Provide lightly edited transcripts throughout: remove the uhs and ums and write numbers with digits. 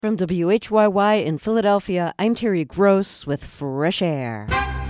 From WHYY in Philadelphia, I'm Terry Gross with Fresh Air.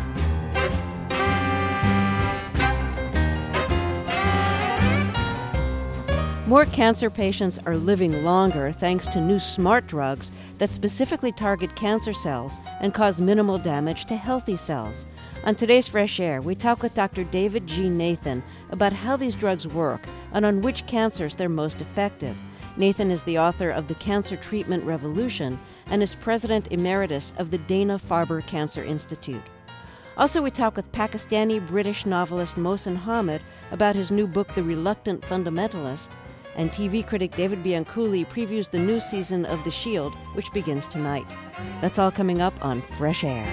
More cancer patients are living longer thanks to new smart drugs that specifically target cancer cells and cause minimal damage to healthy cells. On today's Fresh Air, we talk with Dr. David G. Nathan about how these drugs work and on which cancers they're most effective. Nathan is the author of The Cancer Treatment Revolution and is president emeritus of the Dana-Farber Cancer Institute. Also, we talk with Pakistani-British novelist Mohsin Hamid about his new book, The Reluctant Fundamentalist, and TV critic David Bianculli previews the new season of The Shield, which begins tonight. That's all coming up on Fresh Air.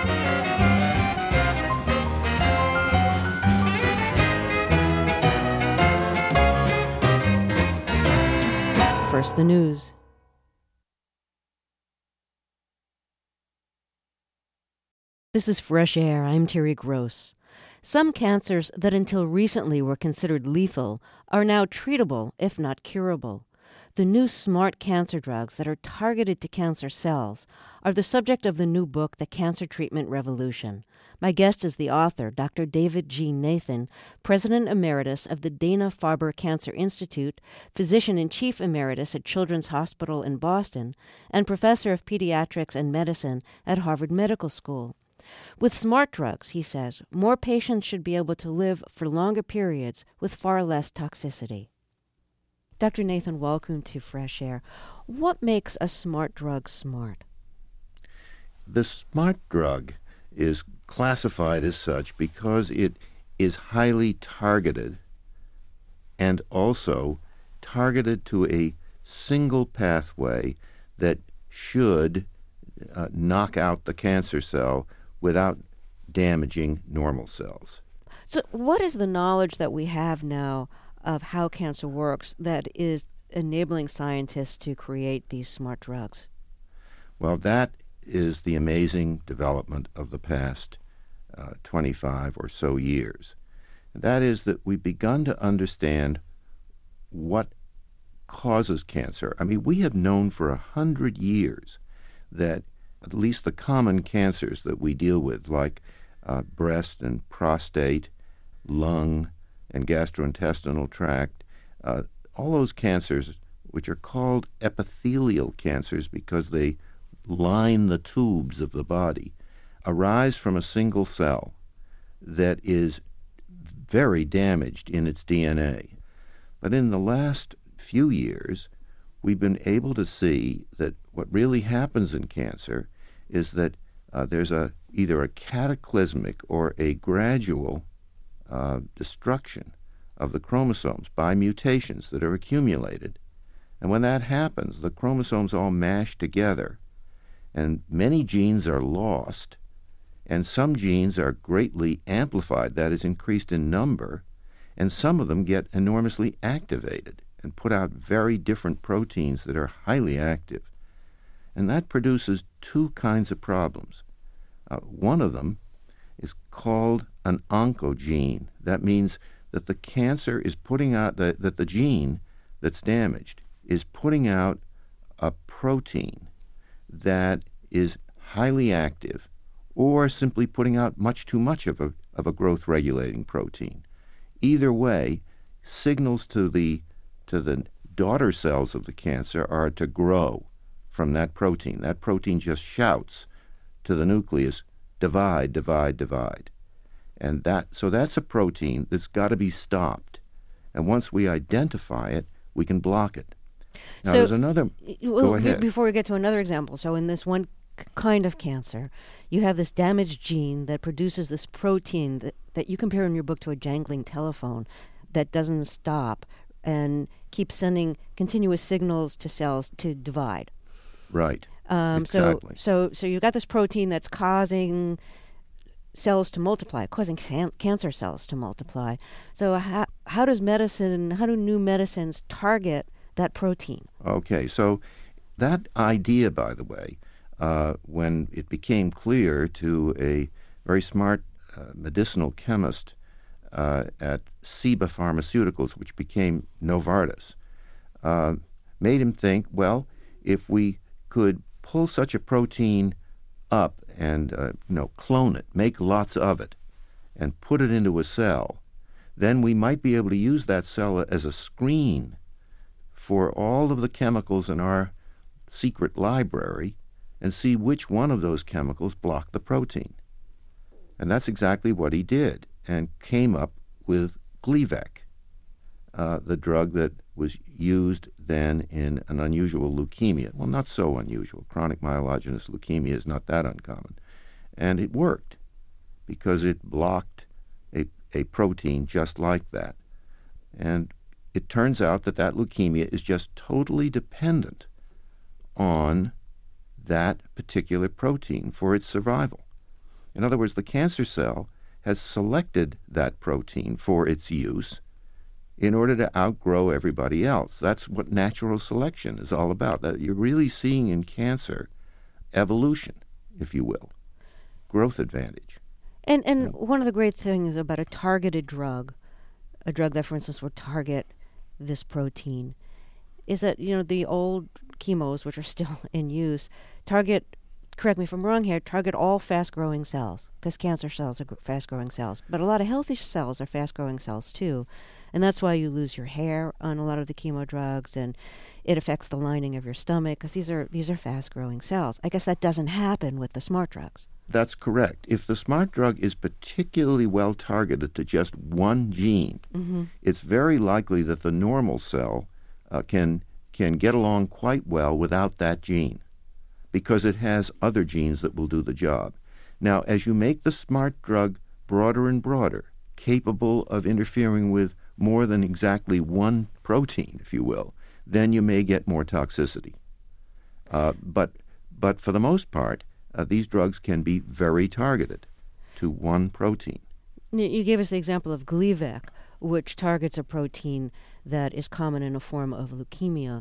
First, the news. This is Fresh Air. I'm Terry Gross. Some cancers that until recently were considered lethal are now treatable, if not curable. The new smart cancer drugs that are targeted to cancer cells are the subject of the new book, The Cancer Treatment Revolution. My guest is the author, Dr. David G. Nathan, President Emeritus of the Dana-Farber Cancer Institute, Physician-in-Chief Emeritus at Children's Hospital in Boston, and Professor of Pediatrics and Medicine at Harvard Medical School. With smart drugs, he says, more patients should be able to live for longer periods with far less toxicity. Dr. Nathan, welcome to Fresh Air. What makes a smart drug smart? The smart drug is classified as such because it is highly targeted and also targeted to a single pathway that should knock out the cancer cell without damaging normal cells. So what is the knowledge that we have now of how cancer works that is enabling scientists to create these smart drugs? Well, that is the amazing development of the past 25 or so years. And that is that we've begun to understand what causes cancer. I mean, we have known for 100 years that at least the common cancers that we deal with, like breast and prostate, lung, and gastrointestinal tract, all those cancers, which are called epithelial cancers because they line the tubes of the body, arise from a single cell that is very damaged in its DNA. But in the last few years, we've been able to see that what really happens in cancer is that there's either a cataclysmic or a gradual destruction of the chromosomes by mutations that are accumulated. And when that happens, the chromosomes all mash together, and many genes are lost, and some genes are greatly amplified, that is, increased in number, and some of them get enormously activated and put out very different proteins that are highly active. And that produces two kinds of problems. One of them is called an oncogene. That means that the cancer is putting out, that the gene that's damaged is putting out a protein that is highly active or simply putting out much too much of a growth-regulating protein. Either way, signals to the daughter cells of the cancer are to grow from that protein. That protein just shouts to the nucleus, divide, divide, divide. And so that's a protein that's got to be stopped. And once we identify it, we can block it. Now, there's another... Go ahead. Before we get to another example, so in this one kind of cancer, you have this damaged gene that produces this protein that you compare in your book to a jangling telephone that doesn't stop and keeps sending continuous signals to cells to divide. Right. Exactly. So you've got this protein that's causing cells to multiply, causing cancer cells to multiply. So how do new medicines target that protein? Okay, so that idea, by the way, when it became clear to a very smart medicinal chemist at Ciba Pharmaceuticals, which became Novartis, made him think, well, if we could pull such a protein up and clone it, make lots of it, and put it into a cell, then we might be able to use that cell as a screen for all of the chemicals in our secret library and see which one of those chemicals blocked the protein. And that's exactly what he did, and came up with Gleevec, the drug that was used then in an unusual leukemia. Well, not so unusual. Chronic myelogenous leukemia is not that uncommon. And it worked because it blocked a protein just like that. And it turns out that that leukemia is just totally dependent on that particular protein for its survival. In other words, the cancer cell has selected that protein for its use in order to outgrow everybody else. That's what natural selection is all about. That you're really seeing in cancer evolution, if you will, growth advantage. And one of the great things about a targeted drug, a drug that, for instance, would target this protein, is that, the old chemos, which are still in use, target, correct me if I'm wrong here, target all fast-growing cells, because cancer cells are fast-growing cells. But a lot of healthy cells are fast-growing cells, too. And that's why you lose your hair on a lot of the chemo drugs, and it affects the lining of your stomach, because these are fast-growing cells. I guess that doesn't happen with the smart drugs. That's correct. If the smart drug is particularly well targeted to just one gene, it's very likely that the normal cell can get along quite well without that gene, because it has other genes that will do the job. Now, as you make the smart drug broader and broader, capable of interfering with more than exactly one protein, if you will, then you may get more toxicity. But for the most part, these drugs can be very targeted to one protein. You gave us the example of Gleevec, which targets a protein that is common in a form of leukemia.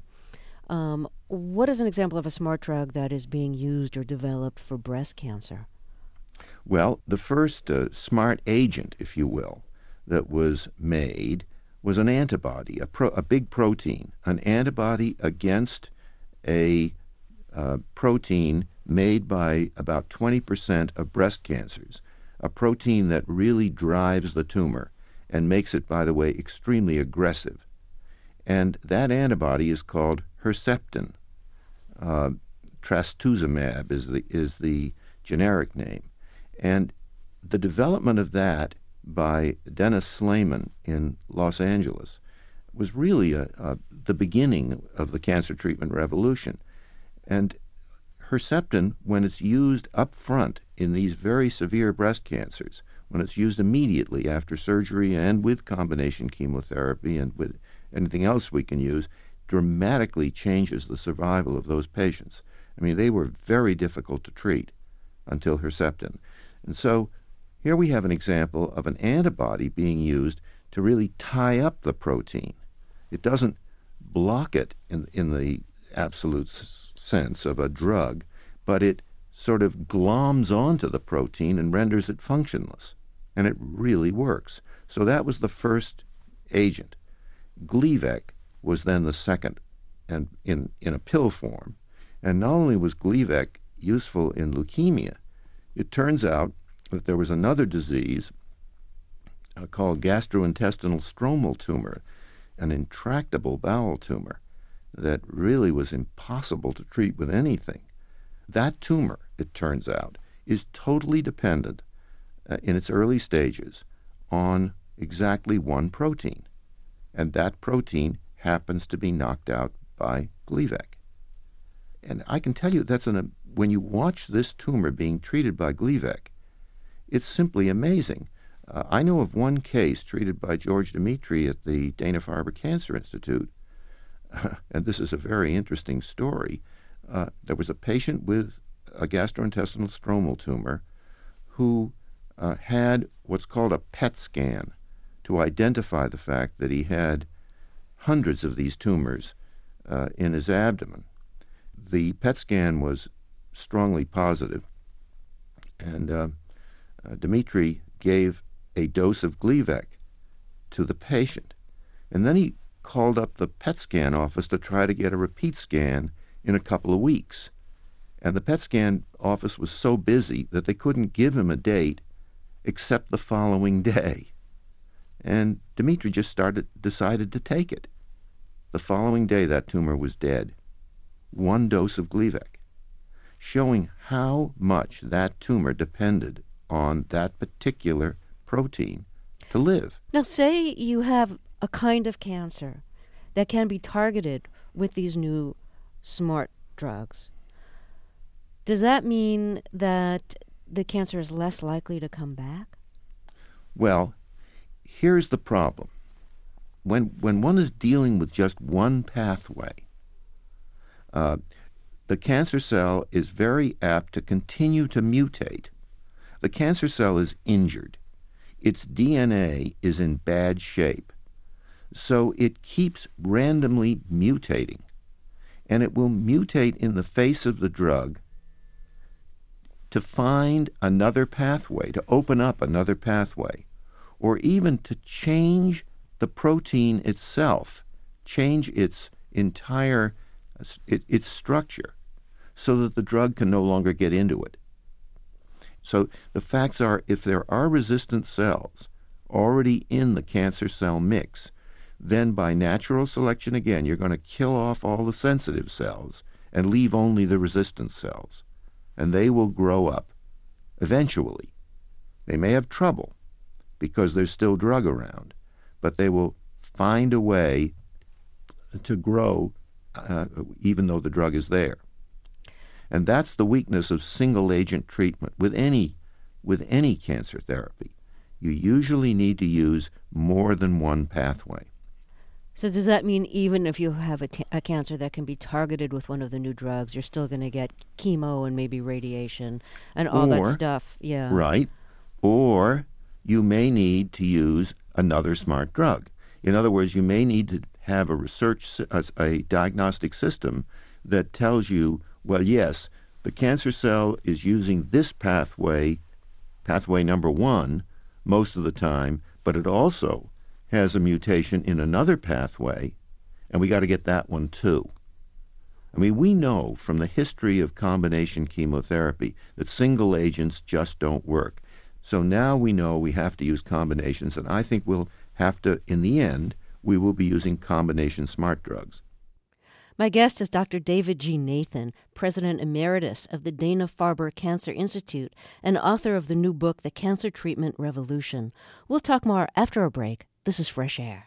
What is an example of a smart drug that is being used or developed for breast cancer? Well, the first smart agent, if you will, that was made was an antibody, a big protein, an antibody against a protein made by about 20% of breast cancers, a protein that really drives the tumor and makes it, by the way, extremely aggressive. And that antibody is called Herceptin. Trastuzumab is the generic name. And the development of that by Dennis Slayman in Los Angeles was really the beginning of the cancer treatment revolution. And Herceptin, when it's used up front in these very severe breast cancers, when it's used immediately after surgery and with combination chemotherapy and with anything else we can use, dramatically changes the survival of those patients. I mean, they were very difficult to treat until Herceptin. And so here we have an example of an antibody being used to really tie up the protein. It doesn't block it in the absolute sense of a drug, but it sort of gloms onto the protein and renders it functionless. And it really works. So that was the first agent. Gleevec was then the second, and in a pill form. And not only was Gleevec useful in leukemia, it turns out that there was another disease called gastrointestinal stromal tumor, an intractable bowel tumor that really was impossible to treat with anything. That tumor, it turns out, is totally dependent in its early stages on exactly one protein. And that protein happens to be knocked out by Gleevec. And I can tell you when you watch this tumor being treated by Gleevec, it's simply amazing. I know of one case treated by George Dimitri at the Dana-Farber Cancer Institute, and this is a very interesting story. There was a patient with a gastrointestinal stromal tumor who had what's called a PET scan to identify the fact that he had hundreds of these tumors in his abdomen. The PET scan was strongly positive, and Dimitri gave a dose of Gleevec to the patient. And then he called up the PET scan office to try to get a repeat scan in a couple of weeks. And the PET scan office was so busy that they couldn't give him a date except the following day. And Dmitri just decided to take it. The following day, that tumor was dead. 1 dose of Gleevec, showing how much that tumor depended on that particular protein to live. Now, say you have a kind of cancer that can be targeted with these new smart drugs. Does that mean that the cancer is less likely to come back? Well, here's the problem. When one is dealing with just one pathway, the cancer cell is very apt to continue to mutate. The cancer cell is injured. Its DNA is in bad shape. So it keeps randomly mutating. And it will mutate in the face of the drug to find another pathway, to open up another pathway, or even to change the protein itself, change its entire its structure, so that the drug can no longer get into it. So the facts are, if there are resistant cells already in the cancer cell mix, then by natural selection again, you're going to kill off all the sensitive cells and leave only the resistant cells. And they will grow up eventually. They may have trouble because there's still drug around, but they will find a way to grow even though the drug is there. And that's the weakness of single-agent treatment with any cancer therapy. You usually need to use more than one pathway. So does that mean even if you have a cancer that can be targeted with one of the new drugs, you're still going to get chemo and maybe radiation and all that stuff? Yeah. Right. Or you may need to use another smart drug. In other words, you may need to have a diagnostic system that tells you, well, yes, the cancer cell is using this pathway number 1, most of the time, but it also has a mutation in another pathway, and we got to get that one too. I mean, we know from the history of combination chemotherapy that single agents just don't work. So now we know we have to use combinations, and I think we'll have to, in the end, we will be using combination smart drugs. My guest is Dr. David G. Nathan, President Emeritus of the Dana-Farber Cancer Institute and author of the new book, The Cancer Treatment Revolution. We'll talk more after a break. This is Fresh Air.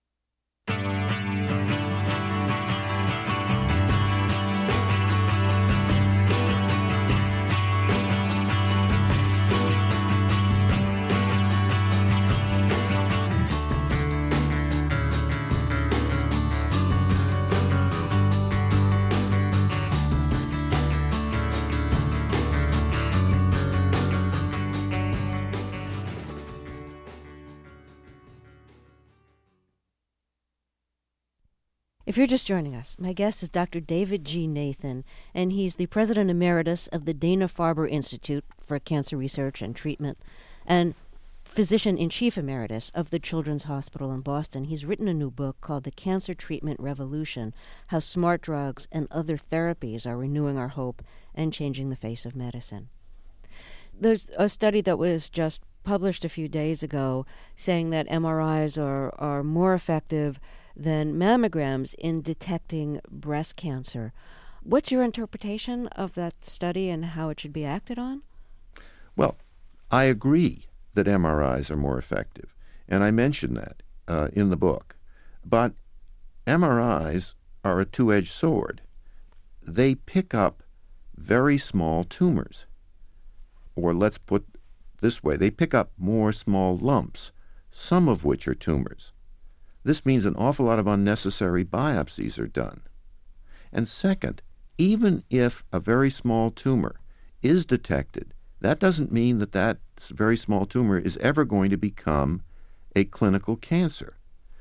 If you're just joining us, my guest is Dr. David G. Nathan, and he's the President Emeritus of the Dana-Farber Institute for Cancer Research and Treatment and Physician-in-Chief Emeritus of the Children's Hospital in Boston. He's written a new book called The Cancer Treatment Revolution, How Smart Drugs and Other Therapies Are Renewing Our Hope and Changing the Face of Medicine. There's a study that was just published a few days ago saying that MRIs are more effective than mammograms in detecting breast cancer. What's your interpretation of that study and how it should be acted on? Well, I agree that MRIs are more effective, and I mention that in the book. But MRIs are a two-edged sword. They pick up very small tumors. Or let's put this way, they pick up more small lumps, some of which are tumors. This means an awful lot of unnecessary biopsies are done. And second, even if a very small tumor is detected, that doesn't mean that that very small tumor is ever going to become a clinical cancer.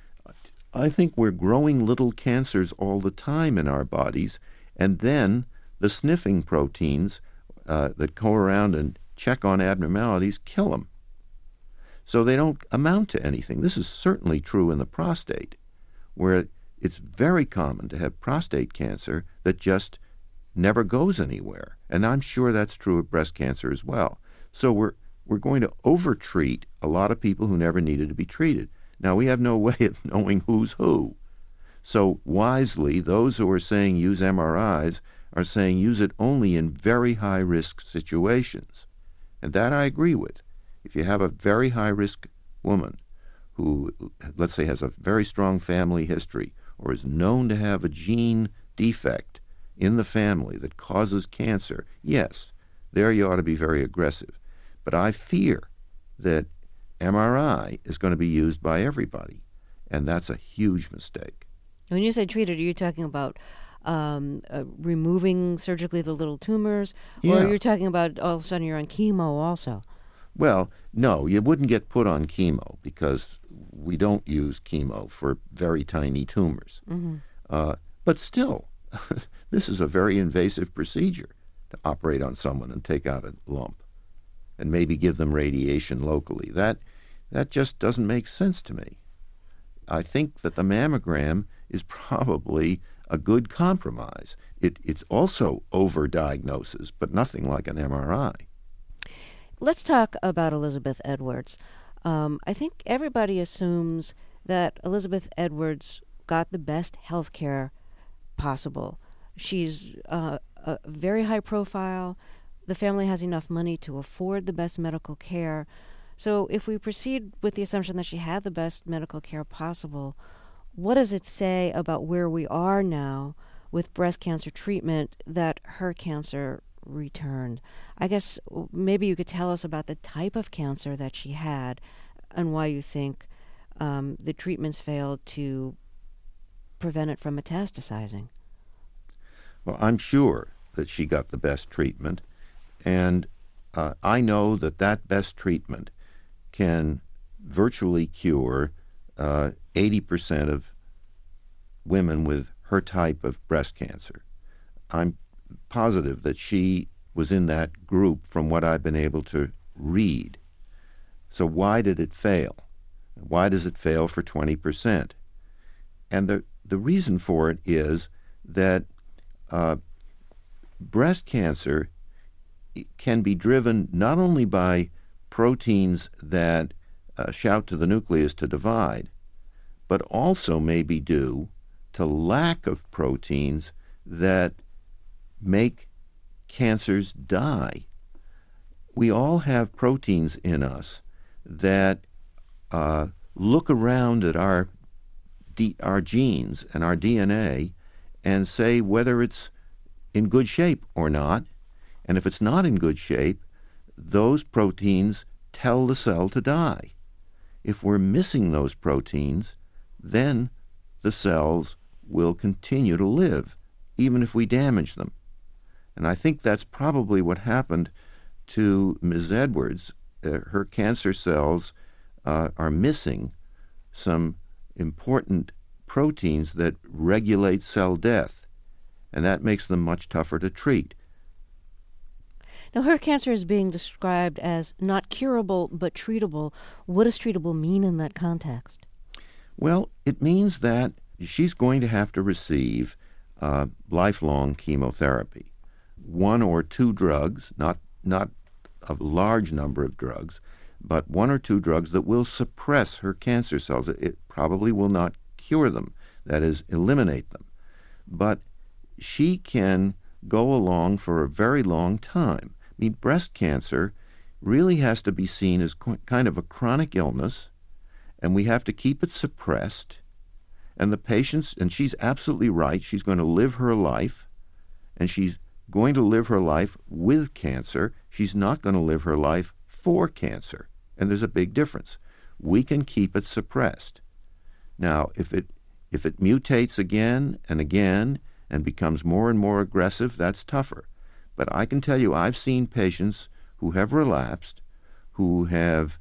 I think we're growing little cancers all the time in our bodies, and then the sniffing proteins that go around and check on abnormalities kill them. So they don't amount to anything. This is certainly true in the prostate, where it's very common to have prostate cancer that just never goes anywhere. And I'm sure that's true of breast cancer as well. So we're going to over-treat a lot of people who never needed to be treated. Now, we have no way of knowing who's who. So wisely, those who are saying use MRIs are saying use it only in very high-risk situations. And that I agree with. If you have a very high-risk woman who, let's say, has a very strong family history or is known to have a gene defect in the family that causes cancer, yes, there you ought to be very aggressive. But I fear that MRI is going to be used by everybody, and that's a huge mistake. When you say treated, are you talking about removing surgically the little tumors, or you're talking about all of a sudden you're on chemo also? Well, no, you wouldn't get put on chemo because we don't use chemo for very tiny tumors. Mm-hmm. But still, this is a very invasive procedure to operate on someone and take out a lump and maybe give them radiation locally. That just doesn't make sense to me. I think that the mammogram is probably a good compromise. It's also overdiagnosis, but nothing like an MRI. Let's talk about Elizabeth Edwards. I think everybody assumes that Elizabeth Edwards got the best health care possible. She's a very high profile. The family has enough money to afford the best medical care. So if we proceed with the assumption that she had the best medical care possible, what does it say about where we are now with breast cancer treatment that her cancer returned? I guess maybe you could tell us about the type of cancer that she had and why you think the treatments failed to prevent it from metastasizing. Well, I'm sure that she got the best treatment, and I know that best treatment can virtually cure 80% of women with her type of breast cancer. I'm positive that she was in that group from what I've been able to read. So why did it fail? Why does it fail for 20%? And the reason for it is that breast cancer can be driven not only by proteins that shout to the nucleus to divide, but also may be due to lack of proteins that make cancers die. We all have proteins in us that look around at our genes and our DNA and say whether it's in good shape or not. And if it's not in good shape, those proteins tell the cell to die. If we're missing those proteins, then the cells will continue to live, even if we damage them. And I think that's probably what happened to Ms. Edwards. Her cancer cells are missing some important proteins that regulate cell death, and that makes them much tougher to treat. Now, her cancer is being described as not curable but treatable. What does treatable mean in that context? Well, it means that she's going to have to receive lifelong chemotherapy. One or two drugs, not a large number of drugs, but one or two drugs that will suppress her cancer cells. It probably will not cure them, that is, eliminate them. But she can go along for a very long time. I mean, breast cancer really has to be seen as kind of a chronic illness, and we have to keep it suppressed. And the patients, and she's absolutely right, she's going to live her life, and she's going to live her life with cancer. She's not going to live her life for cancer, and there's a big difference. We can keep it suppressed. Now, if it mutates again and again and becomes more and more aggressive, that's tougher. But I can tell you, I've seen patients who have relapsed, who have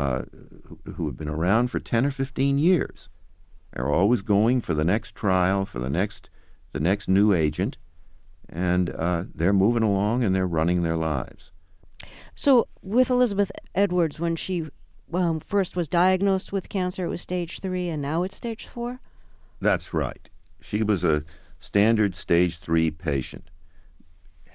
been around for 10 or 15 years, are always going for the next trial, for the next new agent, and they're moving along and they're running their lives. So with Elizabeth Edwards, when she first was diagnosed with cancer, it was stage 3, and now it's stage 4? That's right. She was a standard stage 3 patient.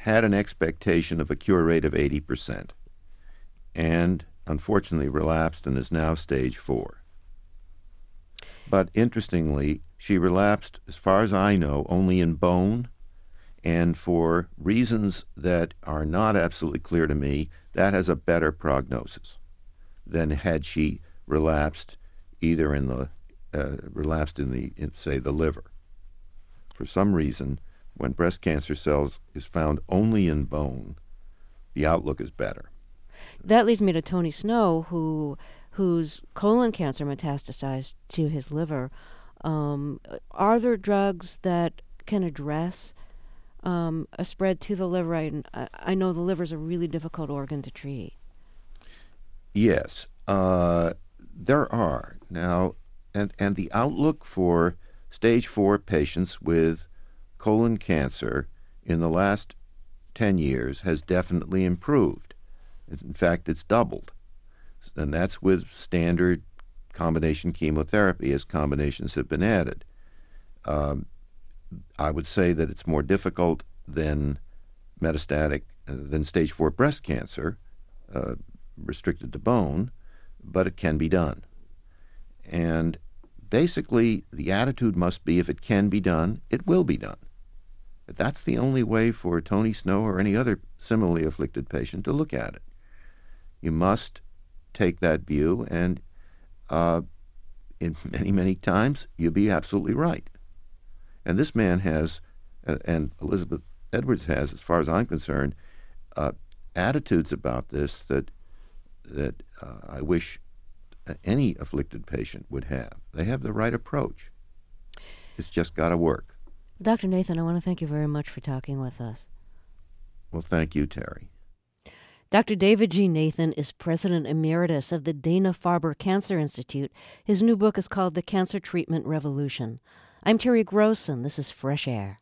had an expectation of a cure rate of 80% and unfortunately relapsed and is now stage 4. But interestingly, she relapsed, as far as I know, only in bone, and for reasons that are not absolutely clear to me, that has a better prognosis than had she relapsed either in the say the liver. For some reason, when breast cancer cells is found only in bone, the outlook is better. That leads me to Tony Snow, whose colon cancer metastasized to his liver. Are there drugs that can address a spread to the liver? I know the liver is a really difficult organ to treat. Yes, there are. Now, and the outlook for stage 4 patients with colon cancer in the last 10 years has definitely improved. In fact, it's doubled. And that's with standard combination chemotherapy as combinations have been added. I would say that it's more difficult than than stage 4 breast cancer, restricted to bone, but it can be done. And basically, the attitude must be if it can be done, it will be done. That's the only way for Tony Snow or any other similarly afflicted patient to look at it. You must take that view, and in many times, you'll be absolutely right. And this man has, and Elizabeth Edwards has, as far as I'm concerned, attitudes about this that I wish any afflicted patient would have. They have the right approach. It's just got to work. Dr. Nathan, I want to thank you very much for talking with us. Well, thank you, Terry. Dr. David G. Nathan is President Emeritus of the Dana-Farber Cancer Institute. His new book is called The Cancer Treatment Revolution. I'm Terry Gross, and this is Fresh Air.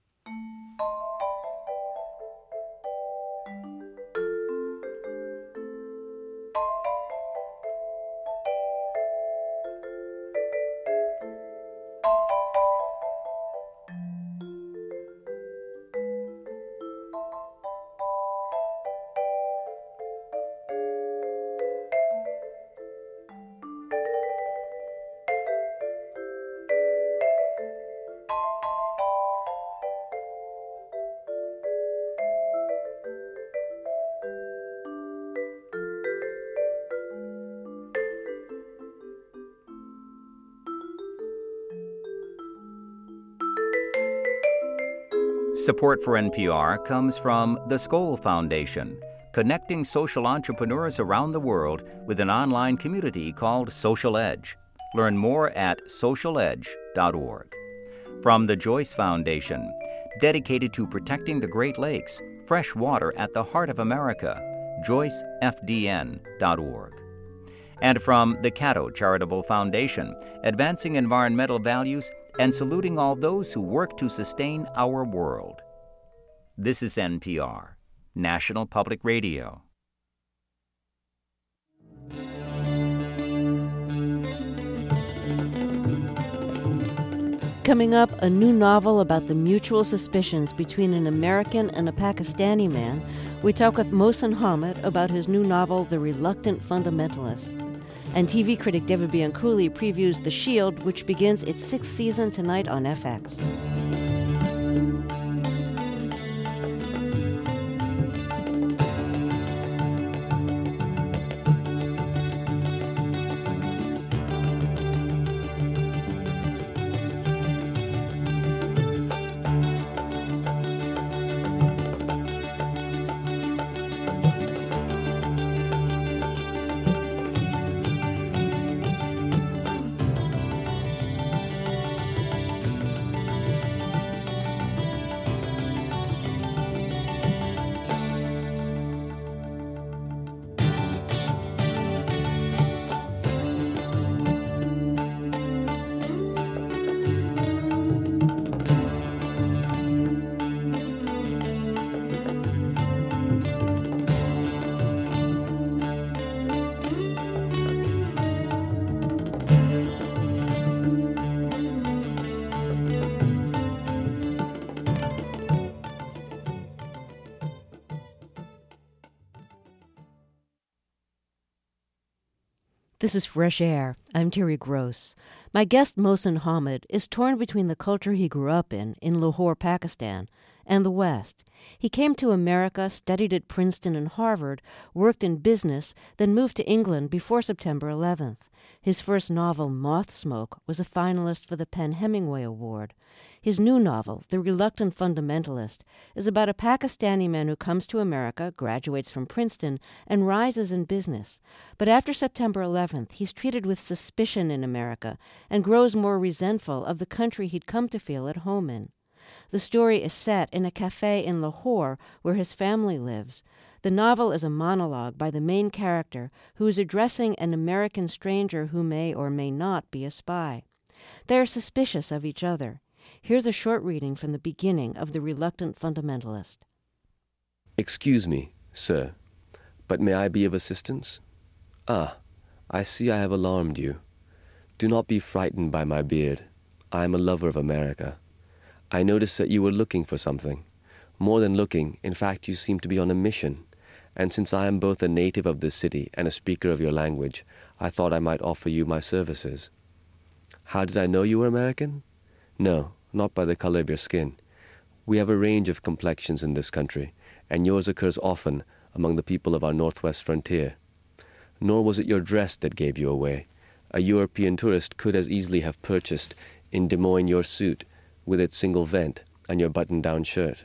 Support for NPR comes from the Skoll Foundation, connecting social entrepreneurs around the world with an online community called Social Edge. Learn more at socialedge.org. From the Joyce Foundation, dedicated to protecting the Great Lakes, fresh water at the heart of America, joycefdn.org. And from the Cato Charitable Foundation, advancing environmental values and saluting all those who work to sustain our world. This is NPR, National Public Radio. Coming up, a new novel about the mutual suspicions between an American and a Pakistani man. We talk with Mohsen Hamid about his new novel, The Reluctant Fundamentalist. And TV critic David Bianculli previews The Shield, which begins its 6th season tonight on FX. This is Fresh Air. I'm Terry Gross. My guest, Mohsin Hamid, is torn between the culture he grew up in Lahore, Pakistan, and the West. He came to America, studied at Princeton and Harvard, worked in business, then moved to England before September 11th. His first novel, Moth Smoke, was a finalist for the PEN/Hemingway Award. His new novel, The Reluctant Fundamentalist, is about a Pakistani man who comes to America, graduates from Princeton, and rises in business. But after September 11th, he's treated with suspicion in America and grows more resentful of the country he'd come to feel at home in. The story is set in a cafe in Lahore where his family lives. The novel is a monologue by the main character who is addressing an American stranger who may or may not be a spy. They are suspicious of each other. Here's a short reading from the beginning of The Reluctant Fundamentalist. Excuse me, sir, but may I be of assistance? Ah, I see I have alarmed you. Do not be frightened by my beard. I am a lover of America. I noticed that you were looking for something. More than looking, in fact, you seem to be on a mission. And since I am both a native of this city and a speaker of your language, I thought I might offer you my services. How did I know you were American? No, not by the color of your skin. We have a range of complexions in this country, and yours occurs often among the people of our northwest frontier. Nor was it your dress that gave you away. A European tourist could as easily have purchased in Des Moines your suit, with its single vent, and your button-down shirt.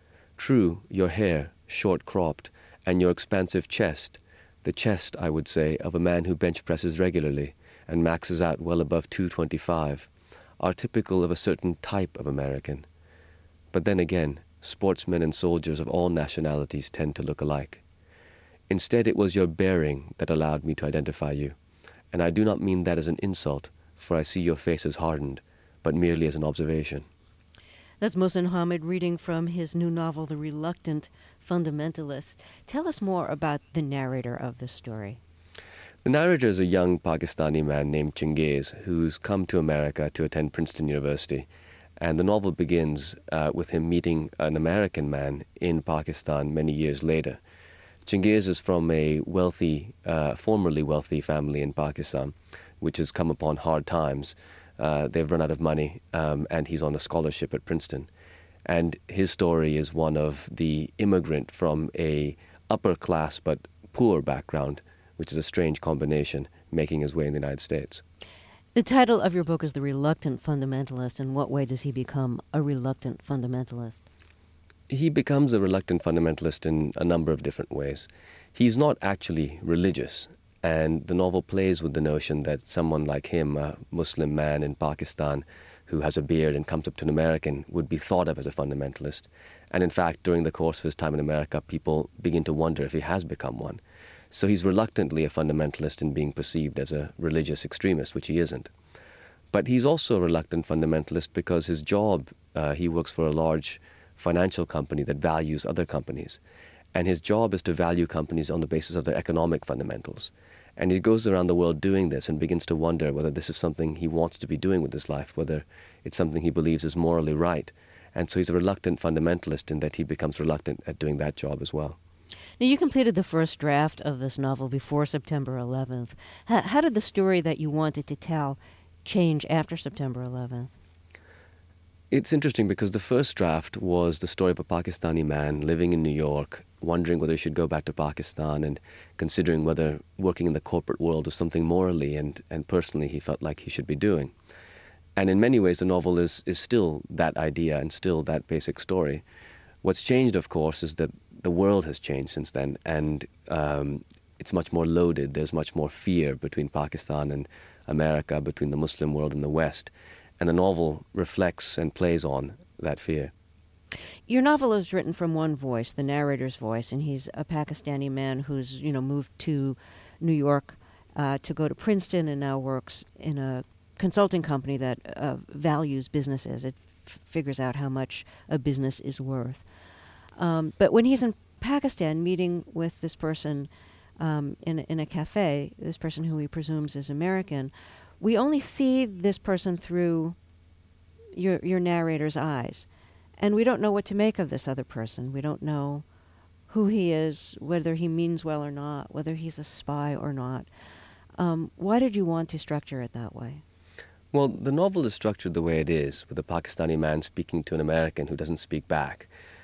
True, your hair, short-cropped, and your expansive chest, the chest, I would say, of a man who bench presses regularly and maxes out well above 225, are typical of a certain type of American. But then again, sportsmen and soldiers of all nationalities tend to look alike. Instead, it was your bearing that allowed me to identify you, and I do not mean that as an insult, for I see your face as hardened, but merely as an observation. That's Mohsin Hamid reading from his new novel, The Reluctant Fundamentalist. Tell us more about the narrator of this story. The narrator is a young Pakistani man named Chingiz who's come to America to attend Princeton University. And the novel begins with him meeting an American man in Pakistan many years later. Chingiz is from a wealthy, formerly wealthy family in Pakistan, which has come upon hard times. They've run out of money, and he's on a scholarship at Princeton. And his story is one of the immigrant from a upper class but poor background, which is a strange combination, making his way in the United States. The title of your book is The Reluctant Fundamentalist. In what way does he become a reluctant fundamentalist? He becomes a reluctant fundamentalist in a number of different ways. He's not actually religious, and the novel plays with the notion that someone like him, a Muslim man in Pakistan who has a beard and comes up to an American, would be thought of as a fundamentalist. And in fact, during the course of his time in America, people begin to wonder if he has become one. So he's reluctantly a fundamentalist in being perceived as a religious extremist, which he isn't. But he's also a reluctant fundamentalist because his job, he works for a large financial company that values other companies. And his job is to value companies on the basis of their economic fundamentals. And he goes around the world doing this and begins to wonder whether this is something he wants to be doing with his life, whether it's something he believes is morally right. And so he's a reluctant fundamentalist in that he becomes reluctant at doing that job as well. Now, you completed the first draft of this novel before September 11th. How did the story that you wanted to tell change after September 11th? It's interesting because the first draft was the story of a Pakistani man living in New York, wondering whether he should go back to Pakistan and considering whether working in the corporate world was something morally and personally he felt like he should be doing. And in many ways, the novel is still that idea and still that basic story. What's changed, of course, is that the world has changed since then, and it's much more loaded. There's much more fear between Pakistan and America, between the Muslim world and the West. And the novel reflects and plays on that fear. Your novel is written from one voice, the narrator's voice, and he's a Pakistani man who's, moved to New York to go to Princeton and now works in a consulting company that values businesses. It figures out how much a business is worth. But when he's in Pakistan meeting with this person in a cafe, this person who he presumes is American, we only see this person through your narrator's eyes. And we don't know what to make of this other person. We don't know who he is, whether he means well or not, whether he's a spy or not. Why did you want to structure it that way? Well, the novel is structured the way it is, with a Pakistani man speaking to an American who doesn't speak back.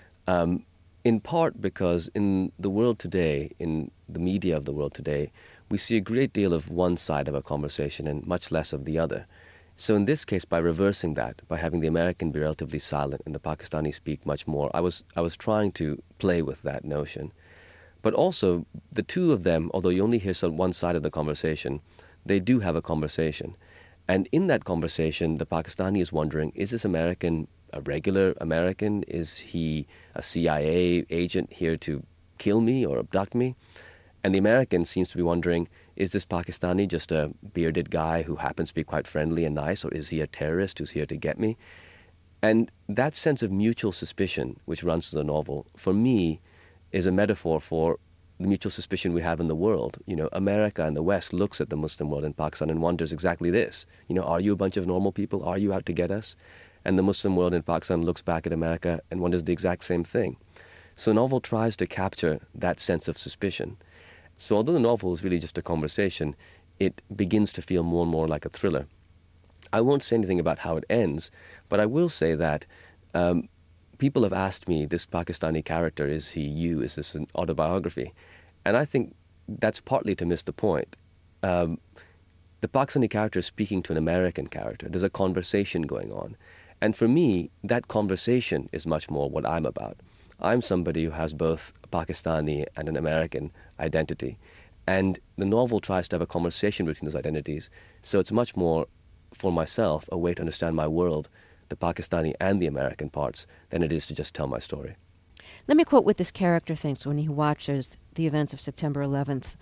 In part because in the world today, in the media of the world today, we see a great deal of one side of a conversation and much less of the other. So in this case, by reversing that, by having the American be relatively silent and the Pakistani speak much more, I was trying to play with that notion. But also, the two of them, although you only hear one side of the conversation, they do have a conversation. And in that conversation, the Pakistani is wondering, is this American a regular American? Is he a CIA agent here to kill me or abduct me? And the American seems to be wondering, is this Pakistani just a bearded guy who happens to be quite friendly and nice, or is he a terrorist who's here to get me? And that sense of mutual suspicion, which runs through the novel, for me, is a metaphor for the mutual suspicion we have in the world. You know, America and the West looks at the Muslim world in Pakistan and wonders exactly this. You know, are you a bunch of normal people? Are you out to get us? And the Muslim world in Pakistan looks back at America and wonders the exact same thing. So the novel tries to capture that sense of suspicion. So although the novel is really just a conversation, it begins to feel more and more like a thriller. I won't say anything about how it ends, but I will say that people have asked me, this Pakistani character, is he you? Is this an autobiography? And I think that's partly to miss the point. The Pakistani character is speaking to an American character. There's a conversation going on. And for me, that conversation is much more what I'm about. I'm somebody who has both a Pakistani and an American identity. And the novel tries to have a conversation between those identities. So it's much more, for myself, a way to understand my world, the Pakistani and the American parts, than it is to just tell my story. Let me quote what this character thinks when he watches the events of September 11th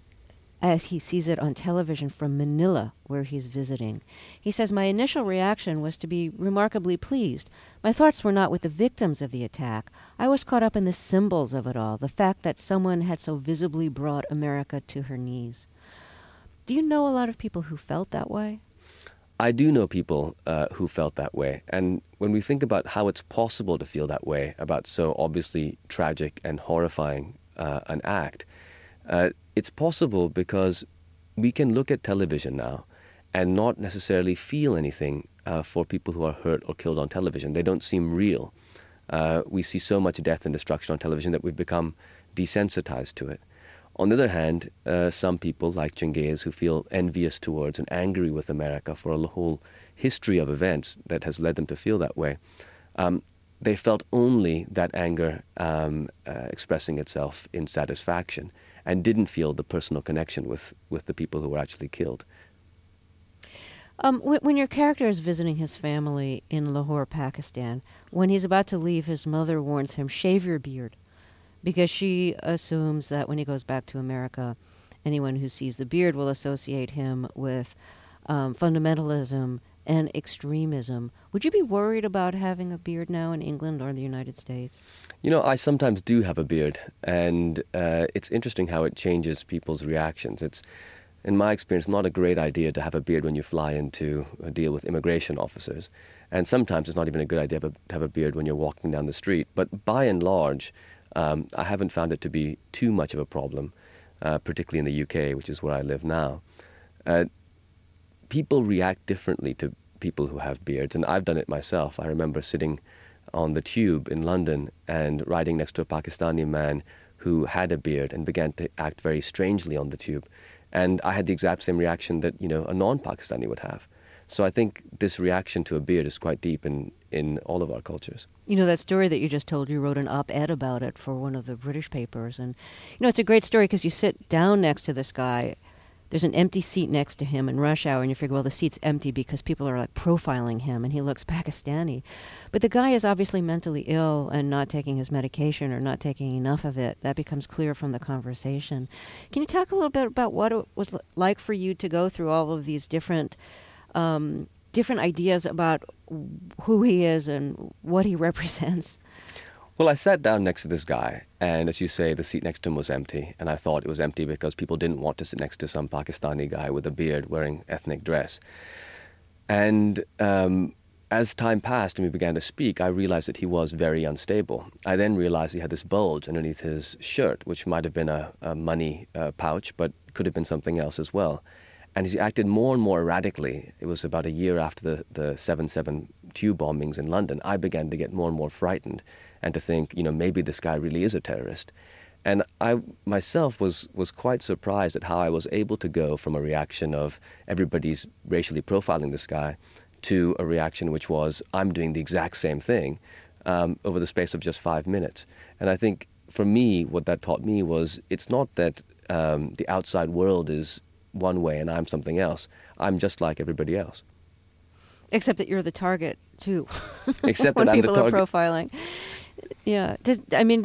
as he sees it on television from Manila, where he's visiting. He says, "My initial reaction was to be remarkably pleased. My thoughts were not with the victims of the attack. I was caught up in the symbols of it all, the fact that someone had so visibly brought America to her knees." Do you know a lot of people who felt that way? I do know people who felt that way. And when we think about how it's possible to feel that way about so obviously tragic and horrifying an act, it's possible because we can look at television now and not necessarily feel anything for people who are hurt or killed on television. They don't seem real. We see so much death and destruction on television that we've become desensitized to it. On the other hand, some people, like Chengiz, who feel envious towards and angry with America for a whole history of events that has led them to feel that way, they felt only that anger expressing itself in satisfaction and didn't feel the personal connection with the people who were actually killed. When your character is visiting his family in Lahore, Pakistan, when he's about to leave, his mother warns him, "Shave your beard," because she assumes that when he goes back to America, anyone who sees the beard will associate him with fundamentalism and extremism. Would you be worried about having a beard now in England or the United States? You know, I sometimes do have a beard, and it's interesting how it changes people's reactions. It's, in my experience, not a great idea to have a beard when you fly in to deal with immigration officers. And sometimes it's not even a good idea to have a beard when you're walking down the street. But by and large, I haven't found it to be too much of a problem, particularly in the UK, which is where I live now. People react differently to people who have beards, and I've done it myself. I remember sitting on the tube in London and riding next to a Pakistani man who had a beard and began to act very strangely on the tube. And I had the exact same reaction that, you know, a non-Pakistani would have. So I think this reaction to a beard is quite deep in all of our cultures. You know, that story that you just told, you wrote an op-ed about it for one of the British papers. And, you know, it's a great story because you sit down next to this guy. There's an empty seat next to him in rush hour, and you figure, well, the seat's empty because people are, like, profiling him, and he looks Pakistani. But the guy is obviously mentally ill and not taking his medication or not taking enough of it. That becomes clear from the conversation. Can you talk a little bit about what it was like for you to go through all of these different ideas about who he is and what he represents? Well, I sat down next to this guy, and as you say, the seat next to him was empty, and I thought it was empty because people didn't want to sit next to some Pakistani guy with a beard wearing ethnic dress. And as time passed and we began to speak, I realized that he was very unstable. I then realized he had this bulge underneath his shirt, which might have been a money pouch, but could have been something else as well. And as he acted more and more erratically, it was about a year after the 7/7 tube bombings in London, I began to get more and more frightened and to think, maybe this guy really is a terrorist. And I myself was quite surprised at how I was able to go from a reaction of everybody's racially profiling this guy to a reaction which was, I'm doing the exact same thing over the space of just 5 minutes. And I think for me, what that taught me was it's not that the outside world is one way and I'm something else. I'm just like everybody else. Except that you're the target, too. Except when that I'm the people target. are profiling. Yeah. Does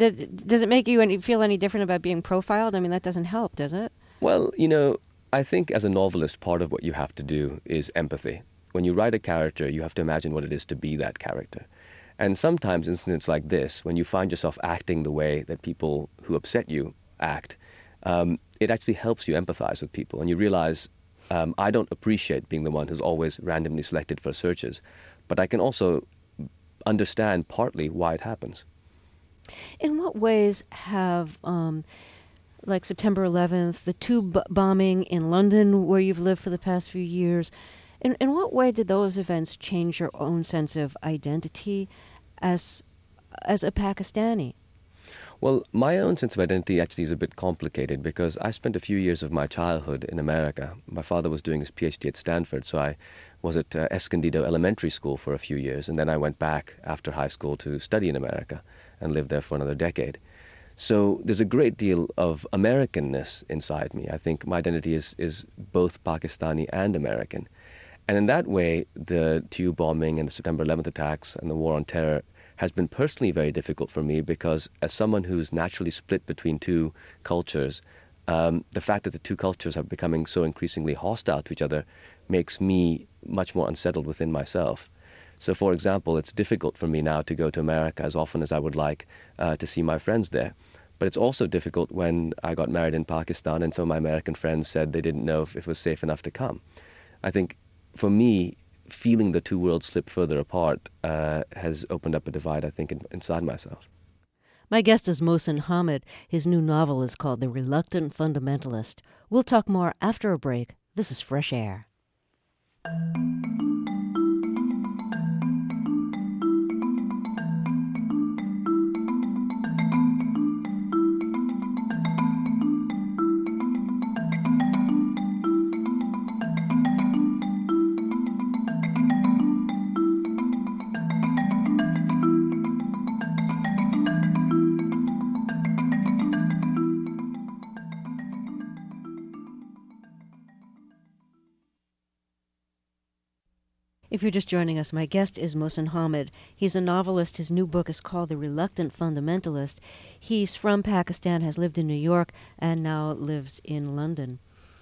it make you feel any different about being profiled? I mean, that doesn't help, does it? Well, I think as a novelist, part of what you have to do is empathy. When you write a character, you have to imagine what it is to be that character. And sometimes incidents like this, when you find yourself acting the way that people who upset you act, it actually helps you empathize with people. And you realize, I don't appreciate being the one who's always randomly selected for searches, but I can also understand partly why it happens. In what ways have, like September 11th, the tube bombing in London, where you've lived for the past few years, in what way did those events change your own sense of identity as a Pakistani? Well, my own sense of identity actually is a bit complicated because I spent a few years of my childhood in America. My father was doing his PhD at Stanford, so I was at Escondido Elementary School for a few years, and then I went back after high school to study in America and lived there for another decade. So there's a great deal of Americanness inside me. I think my identity is both Pakistani and American. And in that way, the tube bombing and the September 11th attacks and the war on terror has been personally very difficult for me because as someone who's naturally split between two cultures, the fact that the two cultures are becoming so increasingly hostile to each other makes me much more unsettled within myself. So, for example, it's difficult for me now to go to America as often as I would like to see my friends there. But it's also difficult when I got married in Pakistan and some of my American friends said they didn't know if it was safe enough to come. I think for me, feeling the two worlds slip further apart has opened up a divide, I think, inside myself. My guest is Mohsin Hamid. His new novel is called The Reluctant Fundamentalist. We'll talk more after a break. This is Fresh Air. If you're just joining us, my guest is Mohsin Hamid. He's a novelist. His new book is called The Reluctant Fundamentalist. He's from Pakistan, has lived in New York, and now lives in London.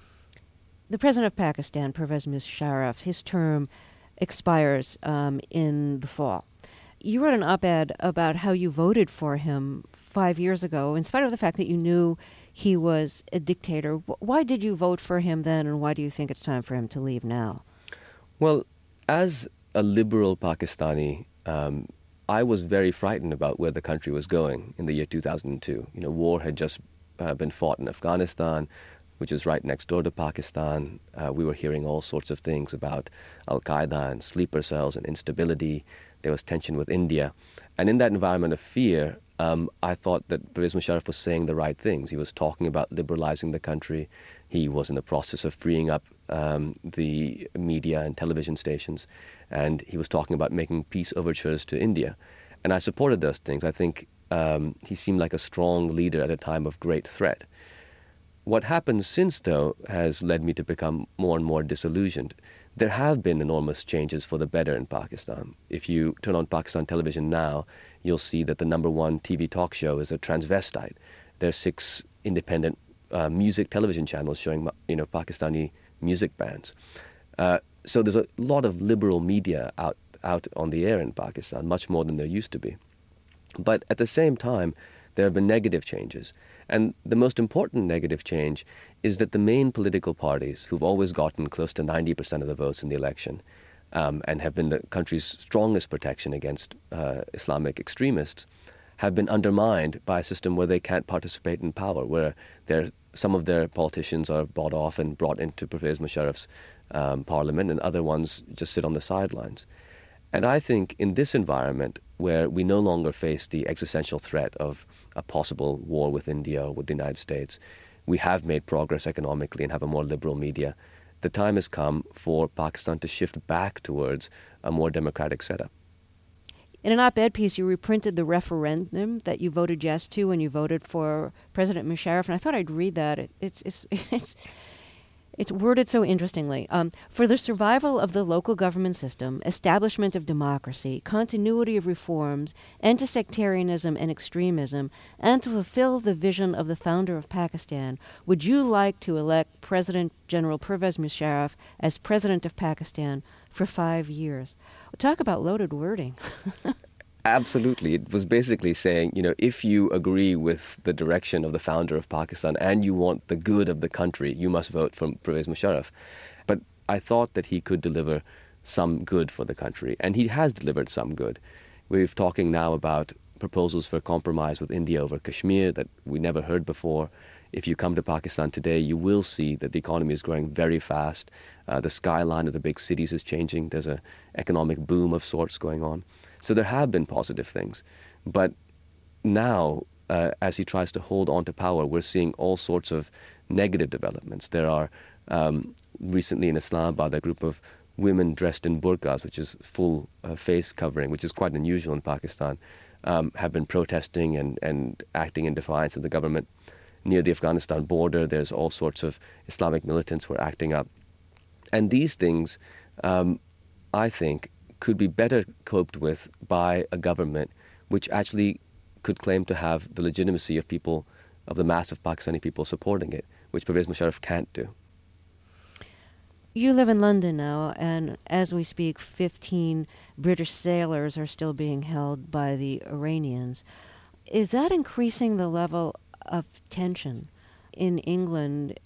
The president of Pakistan, Pervez Musharraf, his term expires in the fall. You wrote an op-ed about how you voted for him 5 years ago, in spite of the fact that you knew he was a dictator. Why did you vote for him then, and why do you think it's time for him to leave now? Well, as a liberal Pakistani, I was very frightened about where the country was going in the year 2002. War had just been fought in Afghanistan, which is right next door to Pakistan. We were hearing all sorts of things about Al-Qaeda and sleeper cells and instability. There was tension with India. And in that environment of fear, I thought that Pervez Musharraf was saying the right things. He was talking about liberalizing the country. He was in the process of freeing up the media and television stations. And he was talking about making peace overtures to India. And I supported those things. I think he seemed like a strong leader at a time of great threat. What happened since, though, has led me to become more and more disillusioned. There have been enormous changes for the better in Pakistan. If you turn on Pakistan television now, you'll see that the number one TV talk show is a transvestite. There are 6 independent music television channels showing, Pakistani music bands. So there's a lot of liberal media out on the air in Pakistan, much more than there used to be. But at the same time, there have been negative changes. And the most important negative change is that the main political parties, who've always gotten close to 90% of the votes in the election, and have been the country's strongest protection against Islamic extremists, have been undermined by a system where they can't participate in power, where some of their politicians are bought off and brought into Pervez Musharraf's parliament, and other ones just sit on the sidelines. And I think in this environment, where we no longer face the existential threat of a possible war with India or with the United States, we have made progress economically and have a more liberal media. The time has come for Pakistan to shift back towards a more democratic setup. In an op-ed piece, you reprinted the referendum that you voted yes to when you voted for President Musharraf, and I thought I'd read that. It's worded so interestingly. For the survival of the local government system, establishment of democracy, continuity of reforms, end to sectarianism and extremism, and to fulfill the vision of the founder of Pakistan, would you like to elect President General Pervez Musharraf as President of Pakistan for 5 years? Talk about loaded wording. Absolutely. It was basically saying, if you agree with the direction of the founder of Pakistan and you want the good of the country, you must vote for Pervez Musharraf. But I thought that he could deliver some good for the country, and he has delivered some good. We're talking now about proposals for compromise with India over Kashmir that we never heard before. If you come to Pakistan today, you will see that the economy is growing very fast. The skyline of the big cities is changing. There's an economic boom of sorts going on. So there have been positive things. But now, as he tries to hold on to power, we're seeing all sorts of negative developments. There are, recently in Islamabad, a group of women dressed in burqas, which is full face covering, which is quite unusual in Pakistan, have been protesting and acting in defiance of the government. Near the Afghanistan border, there's all sorts of Islamic militants who are acting up. And these things, I think, could be better coped with by a government which actually could claim to have the legitimacy of people, of the mass of Pakistani people supporting it, which Pervez Musharraf can't do. You live in London now, and as we speak, 15 British sailors are still being held by the Iranians. Is that increasing the level of tension in England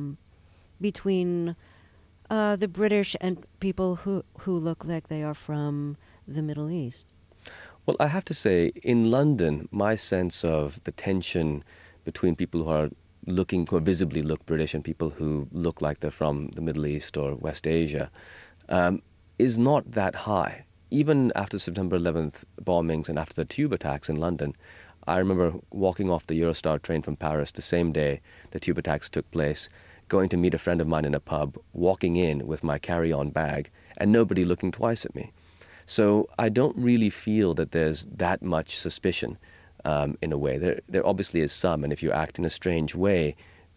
between the British and people who look like they are from the Middle East? Well, I have to say, in London, my sense of the tension between people who visibly look British and people who look like they're from the Middle East or West Asia is not that high. Even after September 11th bombings and after the tube attacks in London, I remember walking off the Eurostar train from Paris the same day the tube attacks took place, going to meet a friend of mine in a pub, walking in with my carry-on bag, and nobody looking twice at me. So I don't really feel that there's that much suspicion in a way. There obviously is some, and if you act in a strange way,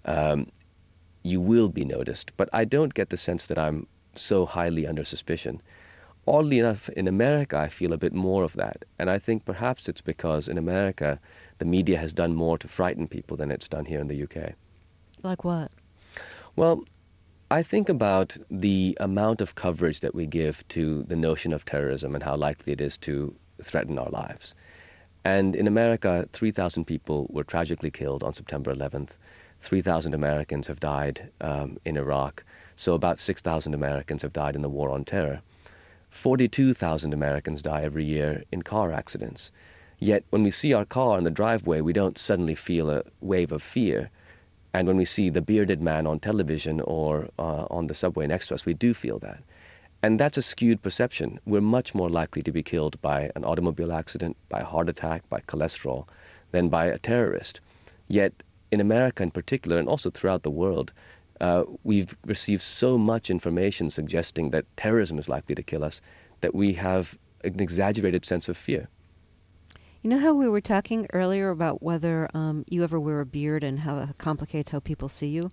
you will be noticed. But I don't get the sense that I'm so highly under suspicion. Oddly enough, in America, I feel a bit more of that. And I think perhaps it's because in America, the media has done more to frighten people than it's done here in the UK. Like what? Well, I think about the amount of coverage that we give to the notion of terrorism and how likely it is to threaten our lives. And in America, 3,000 people were tragically killed on September 11th. 3,000 Americans have died in Iraq. So about 6,000 Americans have died in the war on terror. 42,000 Americans die every year in car accidents. Yet when we see our car in the driveway, we don't suddenly feel a wave of fear. And when we see the bearded man on television or on the subway next to us, we do feel that. And that's a skewed perception. We're much more likely to be killed by an automobile accident, by a heart attack, by cholesterol, than by a terrorist. Yet in America in particular, and also throughout the world, we've received so much information suggesting that terrorism is likely to kill us that we have an exaggerated sense of fear. You know how we were talking earlier about whether you ever wear a beard and how it complicates how people see you?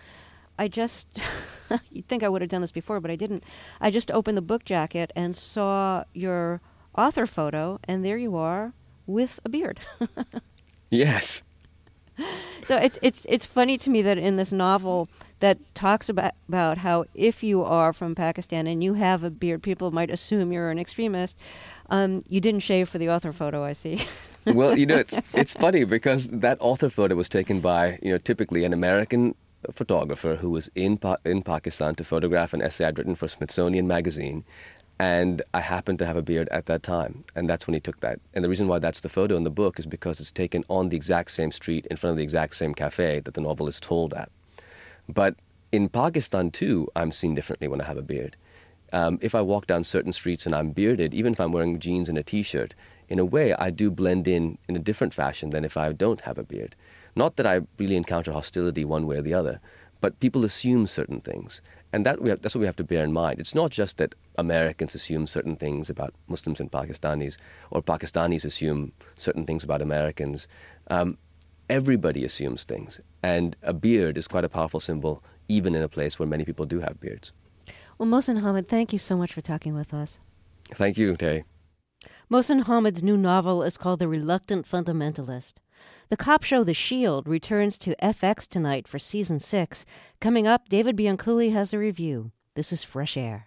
You'd think I would have done this before, but I didn't. I just opened the book jacket and saw your author photo, and there you are with a beard. Yes. So it's funny to me that in this novel that talks about how if you are from Pakistan and you have a beard, people might assume you're an extremist. You didn't shave for the author photo, I see. Well, it's funny because that author photo was taken by, typically an American photographer who was in Pakistan to photograph an essay I'd written for Smithsonian Magazine. And I happened to have a beard at that time, and that's when he took that. And the reason why that's the photo in the book is because it's taken on the exact same street in front of the exact same cafe that the novel is told at. But in Pakistan, too, I'm seen differently when I have a beard. If I walk down certain streets and I'm bearded, even if I'm wearing jeans and a T-shirt, in a way, I do blend in a different fashion than if I don't have a beard. Not that I really encounter hostility one way or the other, but people assume certain things. And that's what we have to bear in mind. It's not just that Americans assume certain things about Muslims and Pakistanis, or Pakistanis assume certain things about Americans. Everybody assumes things. And a beard is quite a powerful symbol, even in a place where many people do have beards. Well, Mohsin Hamid, thank you so much for talking with us. Thank you, Terry. Mohsin Hamid's new novel is called The Reluctant Fundamentalist. The cop show The Shield returns to FX tonight for Season 6. Coming up, David Bianculli has a review. This is Fresh Air.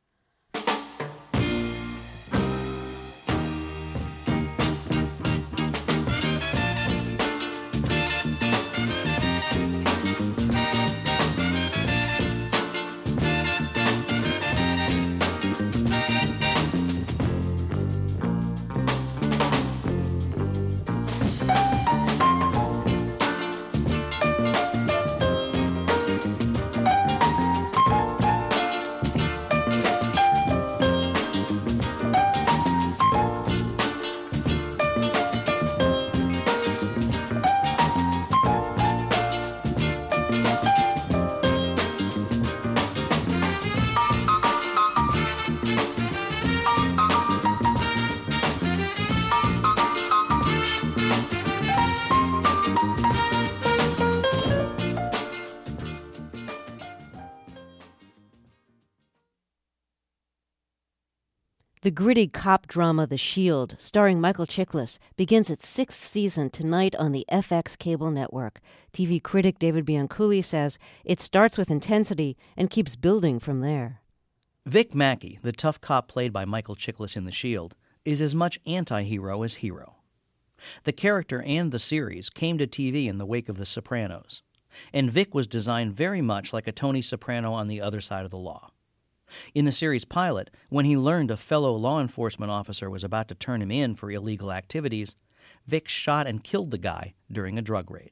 The gritty cop drama The Shield, starring Michael Chiklis, begins its 6th season tonight on the FX cable network. TV critic David Bianculli says it starts with intensity and keeps building from there. Vic Mackey, the tough cop played by Michael Chiklis in The Shield, is as much anti-hero as hero. The character and the series came to TV in the wake of The Sopranos, and Vic was designed very much like a Tony Soprano on the other side of the law. In the series pilot, when he learned a fellow law enforcement officer was about to turn him in for illegal activities, Vic shot and killed the guy during a drug raid.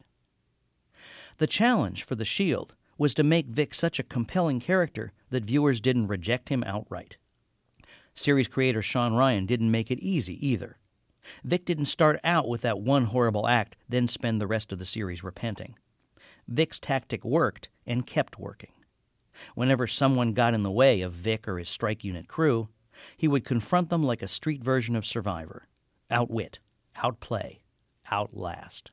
The challenge for The Shield was to make Vic such a compelling character that viewers didn't reject him outright. Series creator Sean Ryan didn't make it easy either. Vic didn't start out with that one horrible act, then spend the rest of the series repenting. Vic's tactic worked and kept working. Whenever someone got in the way of Vic or his strike unit crew, he would confront them like a street version of Survivor. Outwit, outplay, outlast.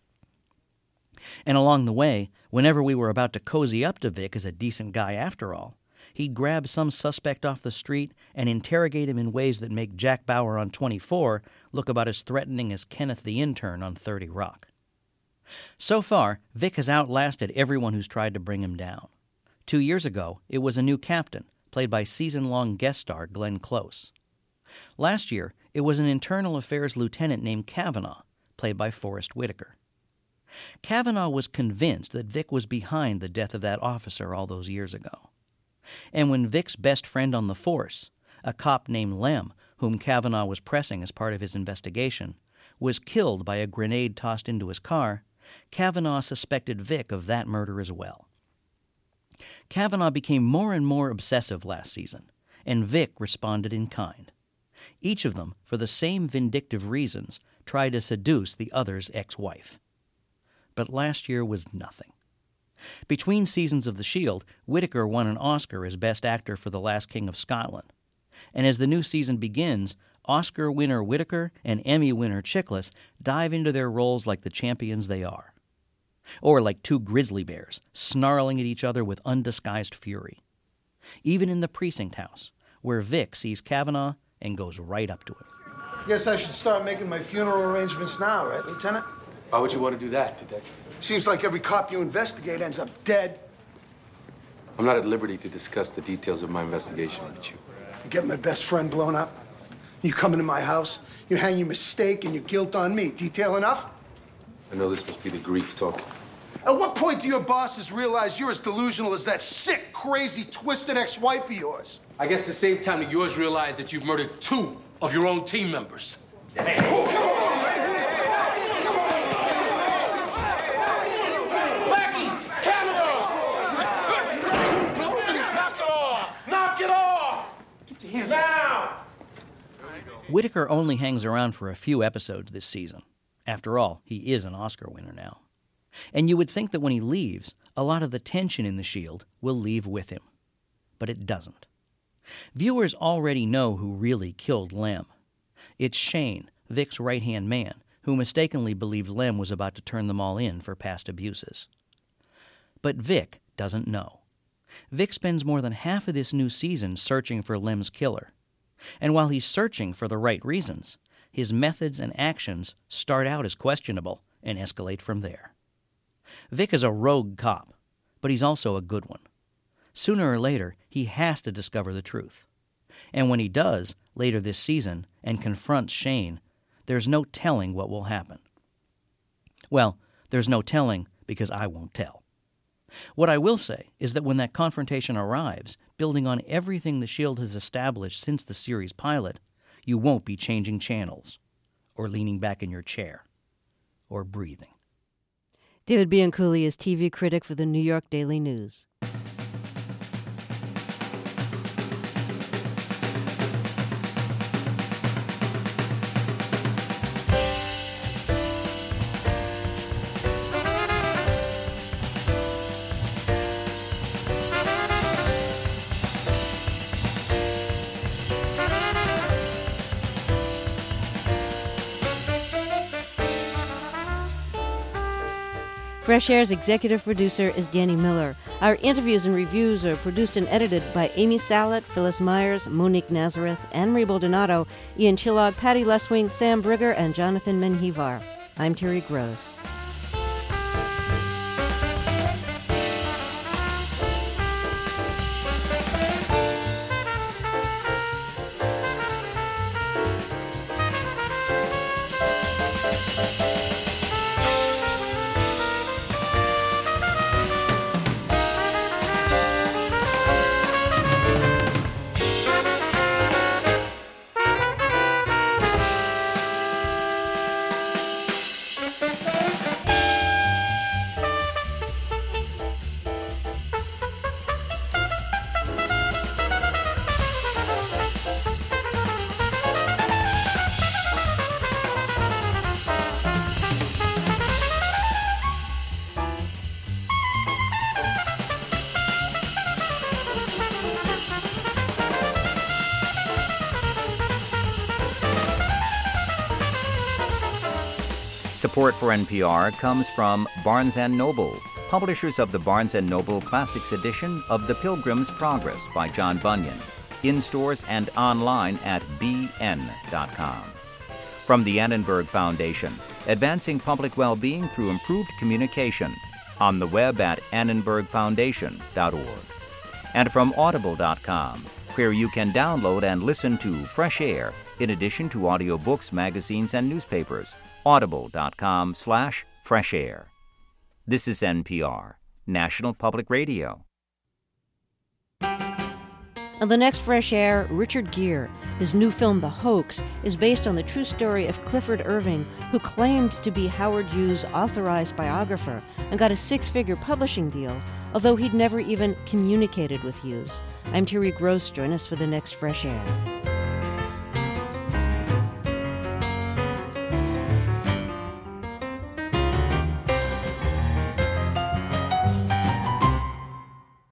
And along the way, whenever we were about to cozy up to Vic as a decent guy after all, he'd grab some suspect off the street and interrogate him in ways that make Jack Bauer on 24 look about as threatening as Kenneth the Intern on 30 Rock. So far, Vic has outlasted everyone who's tried to bring him down. 2 years ago, it was a new captain, played by season-long guest star Glenn Close. Last year, it was an internal affairs lieutenant named Kavanaugh, played by Forrest Whitaker. Kavanaugh was convinced that Vic was behind the death of that officer all those years ago. And when Vic's best friend on the force, a cop named Lem, whom Kavanaugh was pressing as part of his investigation, was killed by a grenade tossed into his car, Kavanaugh suspected Vic of that murder as well. Kavanaugh became more and more obsessive last season, and Vic responded in kind. Each of them, for the same vindictive reasons, tried to seduce the other's ex-wife. But last year was nothing. Between seasons of The Shield, Whitaker won an Oscar as Best Actor for The Last King of Scotland. And as the new season begins, Oscar winner Whitaker and Emmy winner Chiklis dive into their roles like the champions they are. Or like two grizzly bears, snarling at each other with undisguised fury. Even in the precinct house, where Vic sees Kavanaugh and goes right up to him. Guess I should start making my funeral arrangements now, right, Lieutenant? Why would you want to do that, Detective? Seems like every cop you investigate ends up dead. I'm not at liberty to discuss the details of my investigation with you. You get my best friend blown up. You come into my house, you hang your mistake and your guilt on me. Detail enough? I know this must be the grief talking. At what point do your bosses realize you're as delusional as that sick, crazy, twisted ex-wife of yours? I guess the same time that yours realize that you've murdered 2 of your own team members. Hey, come on! Now! Whitaker only hangs around for a few episodes this season. After all, he is an Oscar winner now. And you would think that when he leaves, a lot of the tension in The Shield will leave with him. But it doesn't. Viewers already know who really killed Lem. It's Shane, Vic's right-hand man, who mistakenly believed Lem was about to turn them all in for past abuses. But Vic doesn't know. Vic spends more than half of this new season searching for Lem's killer. And while he's searching for the right reasons, his methods and actions start out as questionable and escalate from there. Vic is a rogue cop, but he's also a good one. Sooner or later, he has to discover the truth. And when he does, later this season, and confronts Shane, there's no telling what will happen. Well, there's no telling because I won't tell. What I will say is that when that confrontation arrives, building on everything The Shield has established since the series pilot, you won't be changing channels, or leaning back in your chair, or breathing. David Bianculli is TV critic for the New York Daily News. Fresh Air's executive producer is Danny Miller. Our interviews and reviews are produced and edited by Amy Salet, Phyllis Myers, Monique Nazareth, Anne-Marie Baldonado, Ian Chillog, Patty Leswing, Sam Brigger, and Jonathan Menjivar. I'm Terry Gross. Support for NPR comes from Barnes & Noble, publishers of the Barnes & Noble Classics edition of The Pilgrim's Progress by John Bunyan, in stores and online at bn.com. From the Annenberg Foundation, advancing public well-being through improved communication, on the web at annenbergfoundation.org. And from audible.com, where you can download and listen to Fresh Air in addition to audiobooks, magazines, and newspapers. audible.com/fresh air. This is NPR, National Public Radio. On the next Fresh Air, Richard Gere. His new film, The Hoax, is based on the true story of Clifford Irving, who claimed to be Howard Hughes' authorized biographer and got a 6-figure publishing deal, although he'd never even communicated with Hughes. I'm Terry Gross. Join us for the next Fresh Air.